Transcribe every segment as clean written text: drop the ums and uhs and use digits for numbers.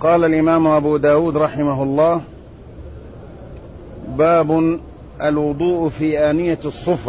قال الإمام أبو داود رحمه الله: باب الوضوء في آنية الصفر.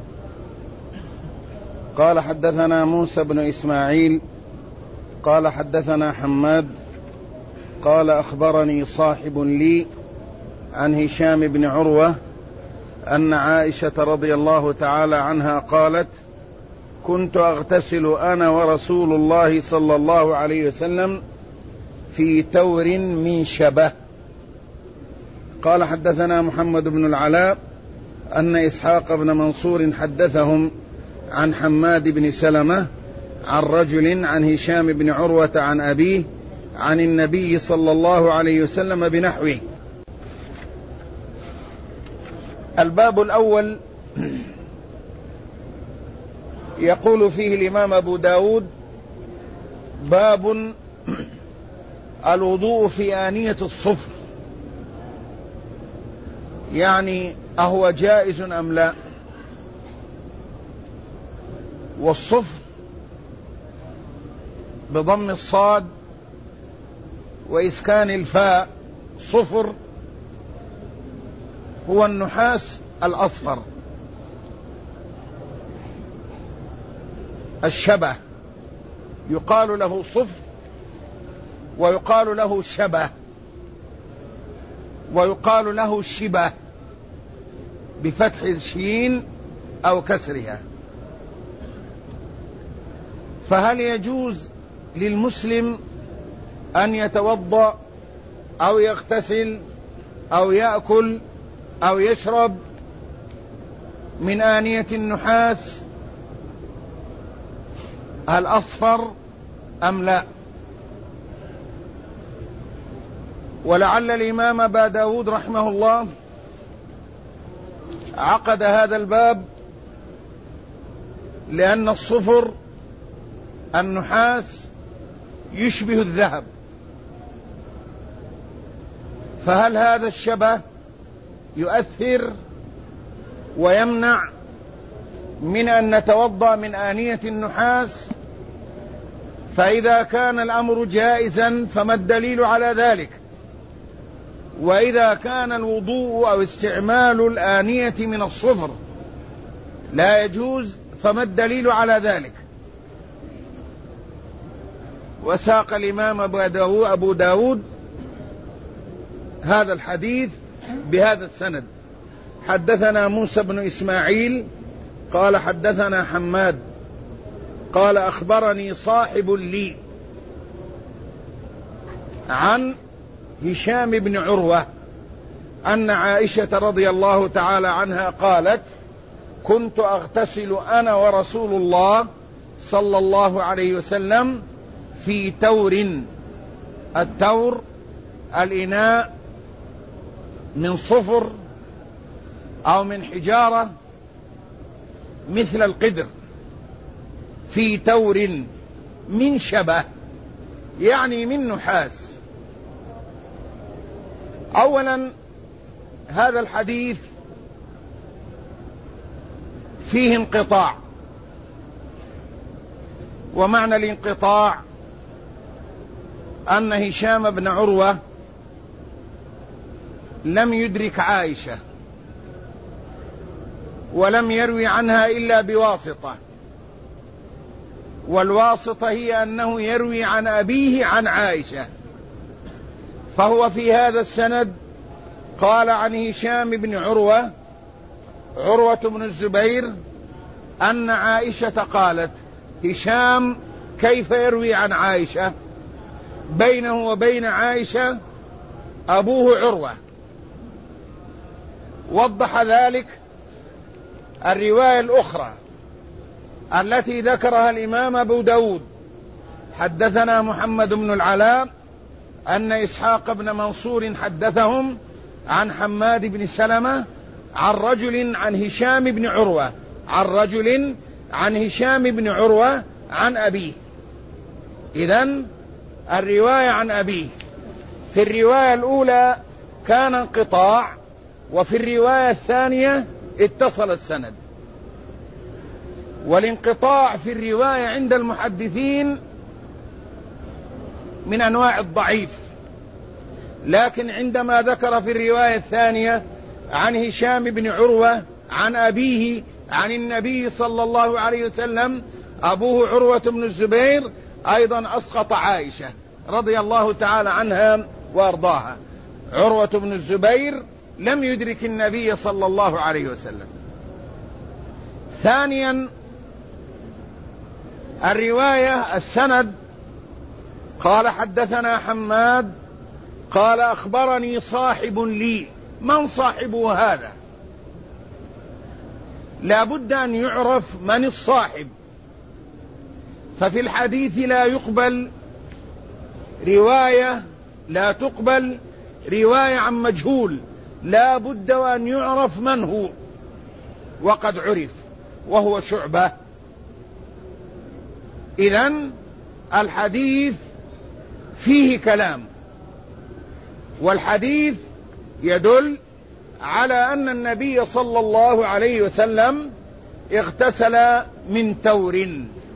قال: حدثنا موسى بن إسماعيل قال حدثنا حماد قال: أخبرني صاحب لي عن هشام بن عروة أن عائشة رضي الله تعالى عنها قالت: كنت أغتسل أنا ورسول الله صلى الله عليه وسلم في تور من شبه. قال: حدثنا محمد بن العلاء أن إسحاق بن منصور حدثهم عن حماد بن سلمة عن رجل عن هشام بن عروة عن أبيه عن النبي صلى الله عليه وسلم بنحوه. الباب الأول يقول فيه الإمام أبو داود: باب الوضوء في آنية الصفر، يعني أهو جائز أم لا؟ والصفر بضم الصاد وإسكان الفاء صفر هو النحاس الأصفر الشبه، يقال له صفر ويقال له شبه ويقال له شبه بفتح الشين أو كسرها. فهل يجوز للمسلم أن يتوضأ أو يغتسل أو يأكل أو يشرب من آنية النحاس الأصفر أم لا؟ ولعل الإمام أبا داود رحمه الله عقد هذا الباب لأن الصفر النحاس يشبه الذهب، فهل هذا الشبه يؤثر ويمنع من أن نتوضأ من آنية النحاس؟ فإذا كان الأمر جائزا فما الدليل على ذلك؟ وإذا كان الوضوء أو استعمال الآنية من الصفر لا يجوز فما الدليل على ذلك؟ وساق الإمام أبو داود هذا الحديث بهذا السند: حدثنا موسى بن إسماعيل قال حدثنا حماد قال: أخبرني صاحب لي عن هشام بن عروة أن عائشة رضي الله تعالى عنها قالت: كنت أغتسل أنا ورسول الله صلى الله عليه وسلم في تور. التور الإناء من صفر أو من حجارة مثل القدر، في تور من شبه يعني من نحاس. أولا هذا الحديث فيه انقطاع، ومعنى الانقطاع أن هشام بن عروة لم يدرك عائشة ولم يروي عنها إلا بواسطة، والواسطة هي أنه يروي عن أبيه عن عائشة. فهو في هذا السند قال عن هشام بن عروة بن الزبير أن عائشة قالت. هشام كيف يروي عن عائشة؟ بينه وبين عائشة أبوه عروة. وضح ذلك الرواية الأخرى التي ذكرها الإمام أبو داود: حدثنا محمد بن العلاء أن إسحاق بن منصور حدثهم عن حماد بن سلمة عن رجل عن هشام بن عروة عن أبيه. إذن الرواية عن أبيه. في الرواية الأولى كان انقطاع، وفي الرواية الثانية اتصل السند. والانقطاع في الرواية عند المحدثين من أنواع الضعيف، لكن عندما ذكر في الرواية الثانية عن هشام بن عروة عن أبيه عن النبي صلى الله عليه وسلم أبوه عروة بن الزبير، أيضا أسقط عائشة رضي الله تعالى عنها وأرضاها. عروة بن الزبير لم يدرك النبي صلى الله عليه وسلم. ثانيا الرواية السند، قال حدثنا حماد قال أخبرني صاحب لي. من صاحبه هذا؟ لا بد أن يعرف من الصاحب. ففي الحديث لا تقبل رواية عن مجهول، لا بد وأن يعرف من هو، وقد عرف وهو شعبة. إذن الحديث فيه كلام، والحديث يدل على أن النبي صلى الله عليه وسلم اغتسل من تور،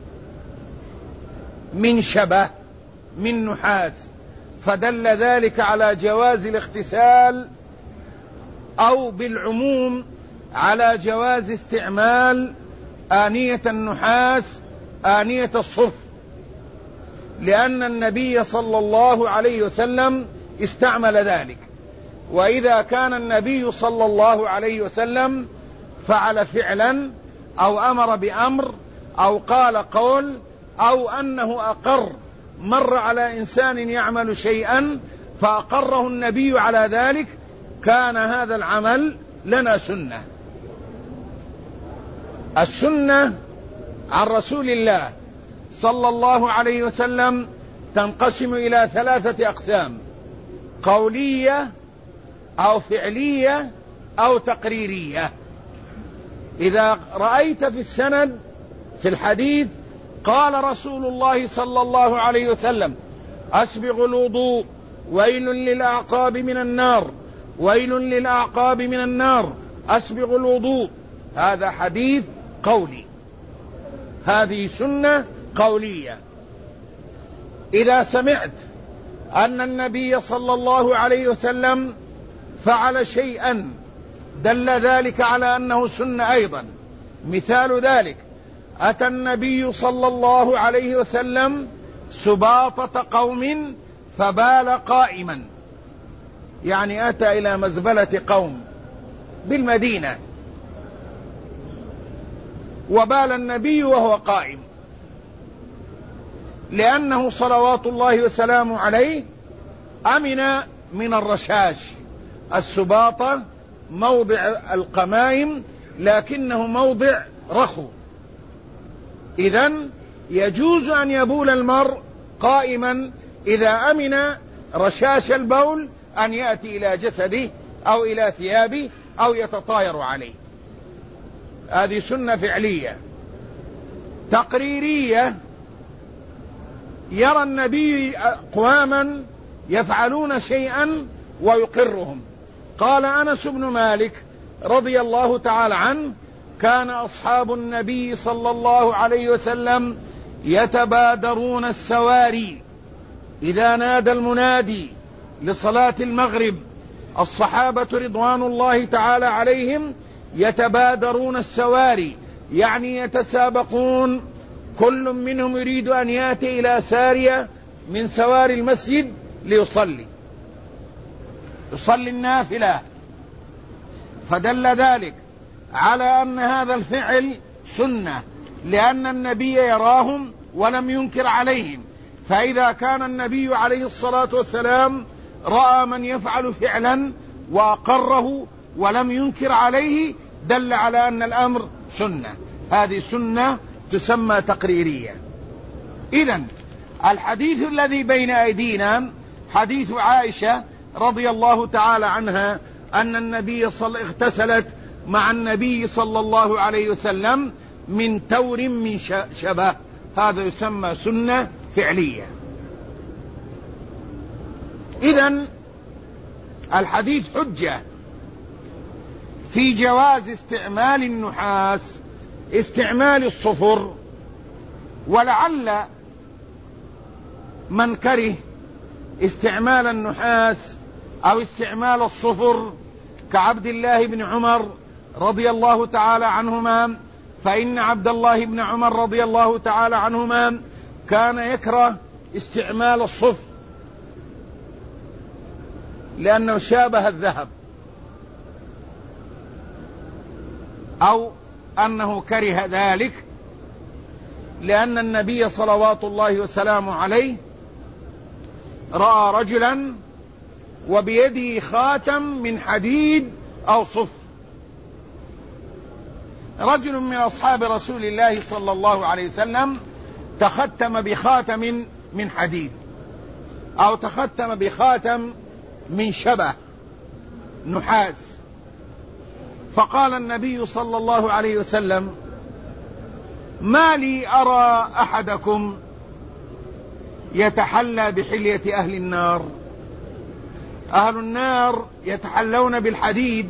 من شبه، من نحاس، فدل ذلك على جواز الاغتسال، أو بالعموم على جواز استعمال آنية النحاس آنية الصف، لأن النبي صلى الله عليه وسلم استعمل ذلك. وإذا كان النبي صلى الله عليه وسلم فعل فعلا أو أمر بأمر أو قال قول أو أنه أقر، مر على إنسان يعمل شيئا فأقره النبي على ذلك، كان هذا العمل لنا سنة. السنة عن رسول الله صلى الله عليه وسلم تنقسم إلى 3 أقسام: قولية أو فعلية أو تقريرية. إذا رأيت في السند في الحديث قال رسول الله صلى الله عليه وسلم: أسبغ الوضوء، ويل للأعقاب من النار، ويل للأعقاب من النار، أسبغ الوضوء، هذا حديث قولي، هذه سنة قولية. إذا سمعت أن النبي صلى الله عليه وسلم فعل شيئا دل ذلك على أنه سنة أيضا. مثال ذلك: أتى النبي صلى الله عليه وسلم سباطة قوم فبال قائما، يعني أتى إلى مزبلة قوم بالمدينة وبال النبي وهو قائم، لأنه صلوات الله وسلامه عليه أمن من الرشاش. السباطة موضع القمائم لكنه موضع رخو، إذن يجوز أن يبول المرء قائما إذا أمن رشاش البول أن يأتي إلى جسده أو إلى ثيابه أو يتطاير عليه. هذه سنة فعلية. تقريرية: يرى النبي أقواما يفعلون شيئا ويقرهم. قال أنس بن مالك رضي الله تعالى عنه: كان أصحاب النبي صلى الله عليه وسلم يتبادرون السواري إذا نادى المنادي لصلاة المغرب. الصحابة رضوان الله تعالى عليهم يتبادرون السواري، يعني يتسابقون، كل منهم يريد أن يأتي إلى سارية من سواري المسجد ليصلي النافلة. فدل ذلك على أن هذا الفعل سنة، لأن النبي يراهم ولم ينكر عليهم. فإذا كان النبي عليه الصلاة والسلام رأى من يفعل فعلا وأقره ولم ينكر عليه، دل على أن الأمر سنة. هذه سنة تسمى تقريرية. إذن الحديث الذي بين أيدينا حديث عائشة رضي الله تعالى عنها أن النبي اغتسلت مع النبي صلى الله عليه وسلم من تور من شبه، هذا يسمى سنة فعلية. إذن الحديث حجة في جواز استعمال النحاس، استعمال الصفر. ولعل من كره استعمال النحاس أو استعمال الصفر كعبد الله بن عمر رضي الله تعالى عنهما، فإن عبد الله بن عمر رضي الله تعالى عنهما كان يكره استعمال الصفر لأنه شابه الذهب، أو أنه كره ذلك لأن النبي صلوات الله وسلامه عليه رأى رجلا وبيده خاتم من حديد أو صفر. رجل من أصحاب رسول الله صلى الله عليه وسلم تختم بخاتم من حديد أو تختم بخاتم من شبه نحاس، فقال النبي صلى الله عليه وسلم: ما لي أرى أحدكم يتحلى بحلية أهل النار. أهل النار يتحلون بالحديد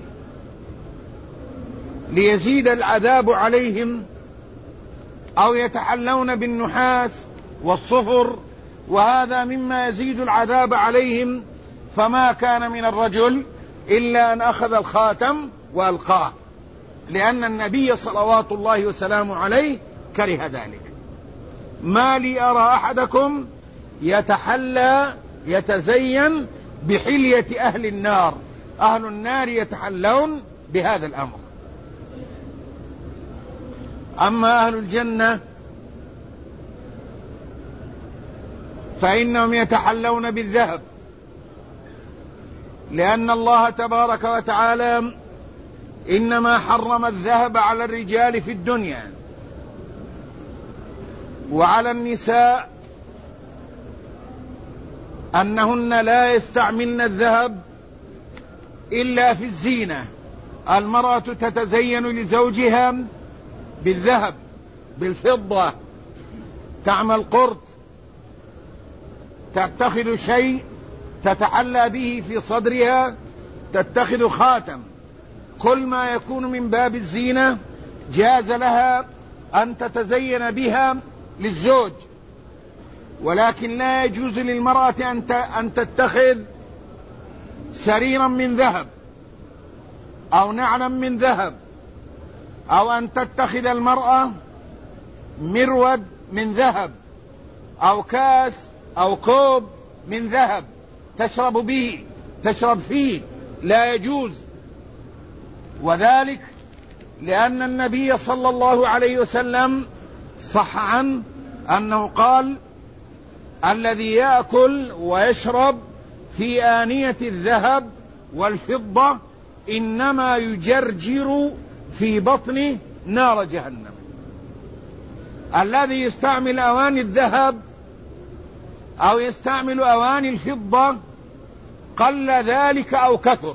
ليزيد العذاب عليهم، أو يتحلون بالنحاس والصفر، وهذا مما يزيد العذاب عليهم. فما كان من الرجل إلا أن أخذ الخاتم وألقاه، لأن النبي صلوات الله وسلامه عليه كره ذلك. ما لي أرى أحدكم يتحلى يتزين بحلية أهل النار. أهل النار يتحلون بهذا الأمر. أما أهل الجنة فإنهم يتحلون بالذهب، لأن الله تبارك وتعالى إنما حرم الذهب على الرجال في الدنيا، وعلى النساء أنهن لا يستعملن الذهب إلا في الزينة. المرأة تتزين لزوجها بالذهب بالفضة، تعمل قرط، تتخذ شيء تتحلى به في صدرها، تتخذ خاتم، كل ما يكون من باب الزينة جاز لها أن تتزين بها للزوج. ولكن لا يجوز للمرأة أن تتخذ سريرا من ذهب أو نعلا من ذهب، أو أن تتخذ المرأة مرود من ذهب، أو كاس أو كوب من ذهب تشرب فيه، لا يجوز. وذلك لأن النبي صلى الله عليه وسلم صح عنه أنه قال: الذي يأكل ويشرب في آنية الذهب والفضة إنما يجرجر في بطنه نار جهنم. الذي يستعمل أواني الذهب أو يستعمل أواني الفضة قل ذلك أو كثر،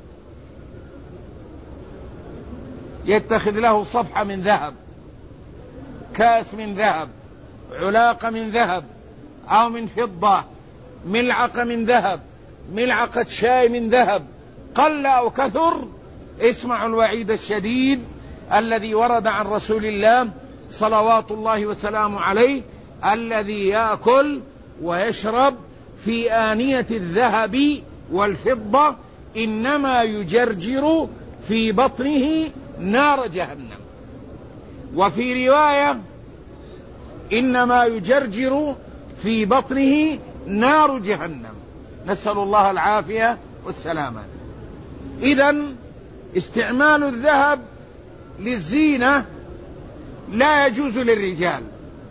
يتخذ له صفحة من ذهب، كاس من ذهب، علاقة من ذهب أو من فضة، ملعقة من ذهب، ملعقة شاي من ذهب، قل أو كثر، اسمعوا الوعيد الشديد الذي ورد عن رسول الله صلوات الله وسلامه عليه: الذي يأكل ويشرب في آنية الذهب والفضة إنما يجرجر في بطنه نار جهنم. وفي رواية: إنما يجرجر في بطنه نار جهنم. نسأل الله العافية والسلامة. إذن استعمال الذهب للزينة لا يجوز للرجال،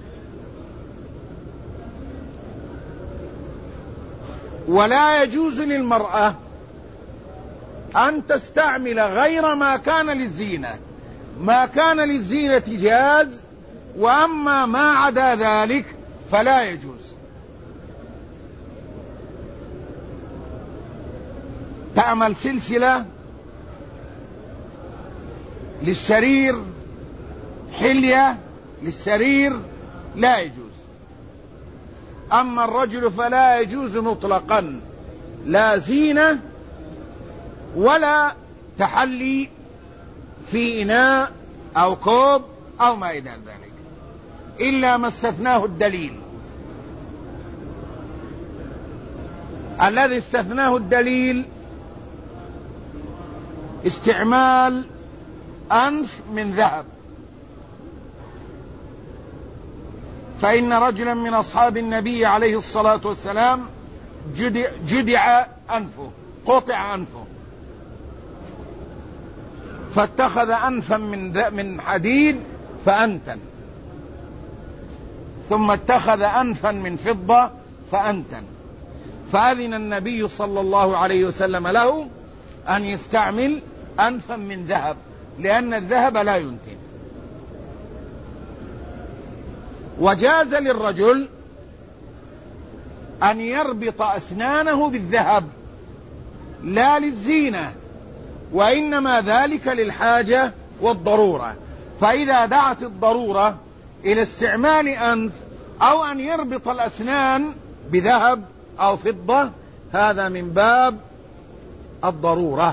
ولا يجوز للمرأة أن تستعمل غير ما كان للزينة. ما كان للزينة جاز، وأما ما عدا ذلك فلا يجوز. تعمل سلسلة للسرير، حلية للسرير، لا يجوز. أما الرجل فلا يجوز مطلقا، لا زينة ولا تحلي في إناء أو كوب أو ما إلى ذلك، إلا ما استثناه الدليل. الذي استثناه الدليل استعمال أنف من ذهب، فإن رجلا من أصحاب النبي عليه الصلاة والسلام جدع أنفه، قطع أنفه، فاتخذ أنفا من حديد فأنتن، ثم اتخذ أنفا من فضة فأنتن، فأذن النبي صلى الله عليه وسلم له أن يستعمل أنفا من ذهب، لأن الذهب لا ينتن. وجاز للرجل أن يربط أسنانه بالذهب لا للزينة، وإنما ذلك للحاجة والضرورة، فإذا دعت الضرورة إلى استعمال أنف أو أن يربط الأسنان بذهب أو فضة، هذا من باب الضرورة.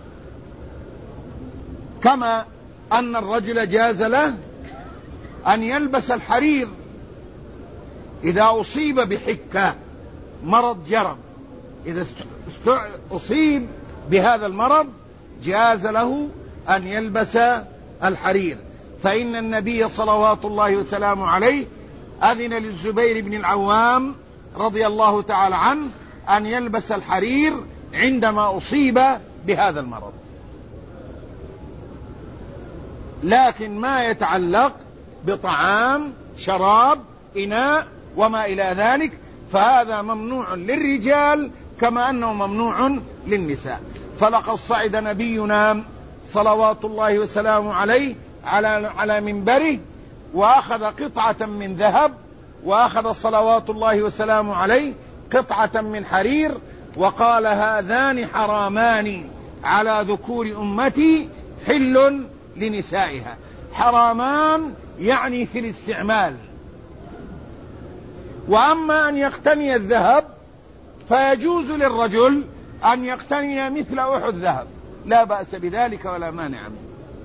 كما أن الرجل جاز له أن يلبس الحرير إذا أصيب بحكة، مرض جرب، إذا أصيب بهذا المرض جاز له أن يلبس الحرير، فإن النبي صلوات الله وسلامه عليه أذن للزبير بن العوام رضي الله تعالى عنه أن يلبس الحرير عندما أصيب بهذا المرض. لكن ما يتعلق بطعام، شراب، إناء وما إلى ذلك فهذا ممنوع للرجال كما أنه ممنوع للنساء. فلقد صعد نبينا صلوات الله وسلامه عليه على منبره وأخذ قطعة من ذهب، وأخذ صلوات الله وسلامه عليه قطعة من حرير، وقال: هذان حرامان على ذكور أمتي حل لنسائها. حرامان يعني في الاستعمال. وأما أن يقتني الذهب فيجوز للرجل أن يقتني مثل أحد ذهب، لا بأس بذلك ولا مانع منه،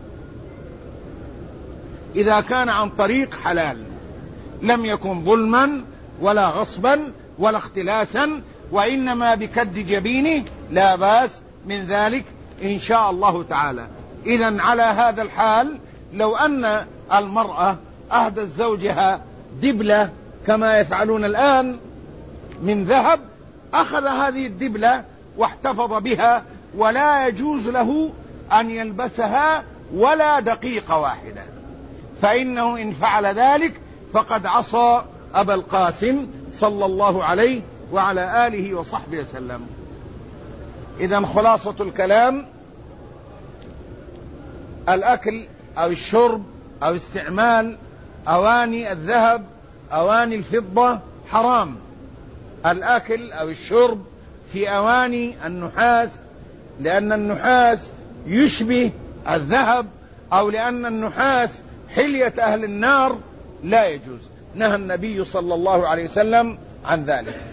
إذا كان عن طريق حلال، لم يكن ظلما ولا غصبا ولا اختلاسا، وإنما بكد جبينه، لا بأس من ذلك إن شاء الله تعالى. إذن على هذا الحال لو أن المرأة أهدت زوجها دبلة كما يفعلون الآن من ذهب، أخذ هذه الدبلة واحتفظ بها، ولا يجوز له أن يلبسها ولا دقيقة واحدة، فإنه إن فعل ذلك فقد عصى أبا القاسم صلى الله عليه وعلى آله وصحبه وسلم. إذن خلاصة الكلام: الأكل أو الشرب أو استعمال أواني الذهب، أواني الفضة حرام. الأكل أو الشرب في أواني النحاس، لأن النحاس يشبه الذهب، أو لأن النحاس حلية أهل النار، لا يجوز، نهى النبي صلى الله عليه وسلم عن ذلك.